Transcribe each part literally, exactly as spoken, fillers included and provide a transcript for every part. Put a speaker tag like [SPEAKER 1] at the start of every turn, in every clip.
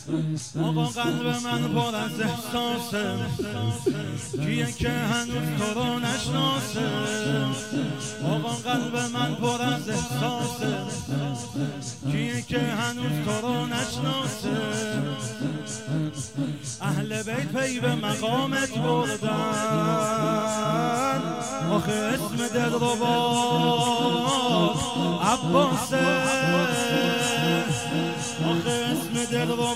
[SPEAKER 1] آقا قلب من پر از احساسه، کیه که هنوز تو رو نشناسه. آقا قلب من پر از احساسه، کیه که هنوز تو رو نشناسه. اهل بیت پی به مقامت بردن، آخه اسم دل رو با عباسه، آخه اسم دل رو با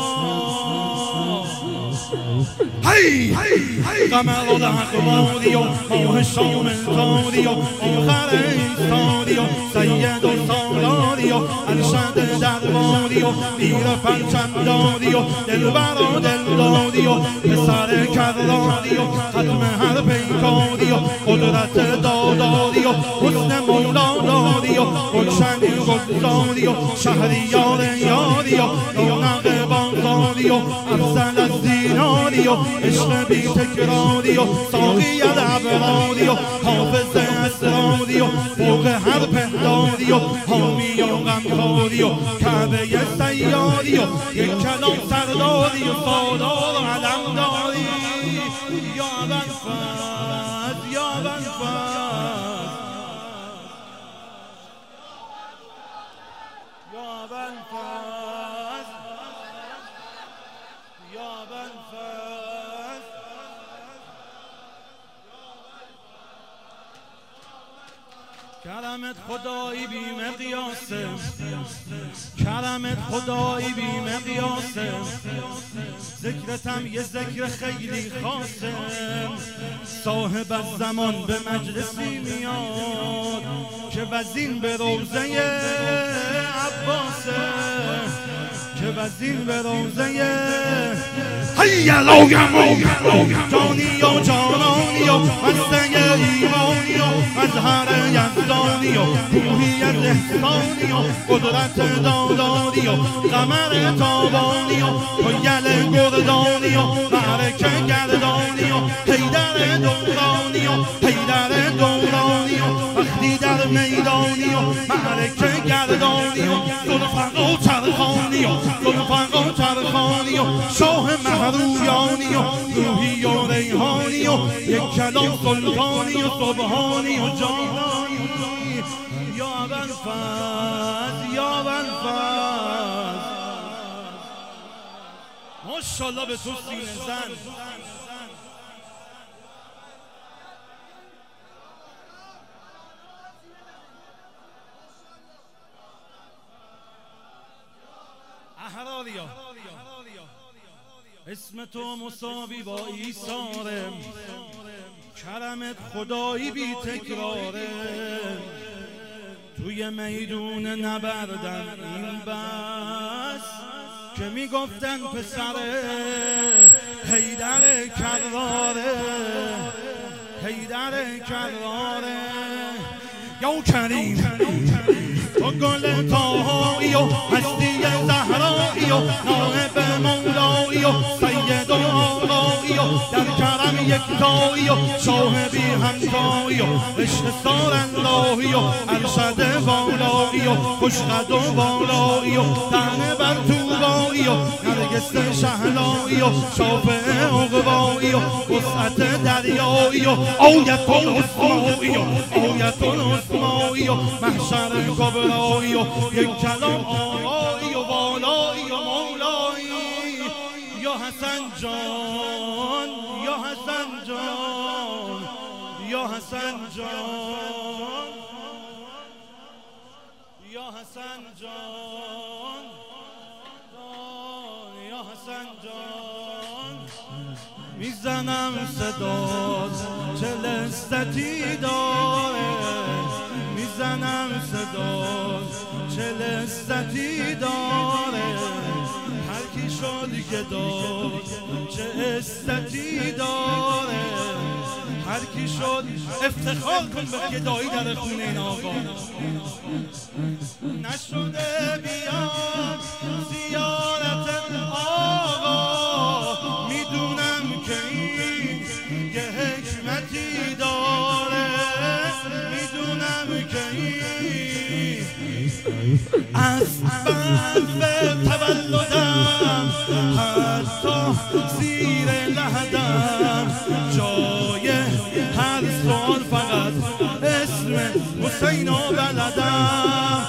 [SPEAKER 1] هی قمر و لحقواری و ماه شامل تاری و آخر ایستاری و سید و سالاری و ارشد درباری و دیر پرچمداری و دلبر و دلداری و پسر کراری و ختم هر پیکاری و قدرت داداری و حسن مولا داری و گلشن گلزاری و شهریار یاری و رونق بازاری و افضل از دیناری و عشق بی تکراری و ساقی الابراری و حافظ اسراری و فوق هر پنداری و حامی و غمخواری و کعبه سیاری و یک کلام سرداری و سالار و علمداری. یا ابوالفضل یا ابوالفضل یا ابوالفضل یا ابوالفضل. کرمت خدایی بی مقیاسه، کرمت خدایی بی مقیاسه، ذکرتم یه ذکر خیلی خاصه. صاحب الزمان به مجلسی میاد که وزین به روضه عباسه، که وزین به روضه هیا لوگم جانی و جانانی و مسته ایمانی و مظهر یزدانی و روحی از احسانی و قدرت داداری و قمر تابانی و یل گردانی و معرکه گردانی و حیدر دورانی و حیدر دورانی و وقتی در میدانی و معرکه گردانی و زلفق و چرخانی و زلفق و چرخانی و شاه مهرویانی و روحی و ریحانی و یک کلام سلطانی و سبحانی و جانانی. یا ابوالفضل یا ابوالفضل ماشاءالله به تو سینه زن. احراریا اسم تو مساوی با ایثاره، کرمت خدایی بی تکراره. توی میدون نبردن این بس که میگفتن پسر حیدر کراره، حیدر کراره. یا کریم تو گل طاهایی و هستی زهرایی و نائب مولایی و سید و آقایی و در کرم یکتایی و شاه بی همتایی و عشق سارنداهی و ارشد بالایی و خوشقد و بالایی و تنه بر توبایی و نرگس شهلایی و شافع عقبایی و وسعت دریایی و آیت العظمایی و آیت العظمایی و محشر کبرایی و یک کلام آقایی و بالایی و مولایی. یا حسن جان یا حسن جان یا حسن جان یا حسن جان یا حسن جان. میزنم صدات چه لذتی داره، میزنم صدات چه لذتی داره. هر کی شد که داد چه عزتی داره، هر کی شد افتخار کن به گدایی در خونه این آقا. نشده بیام زیارت آقا، میدونم که این یه حکمتی داره، میدونم که این از بلد تولدم حتی زیر لحدم جای هر سوال فقط اسم حسین و بلدم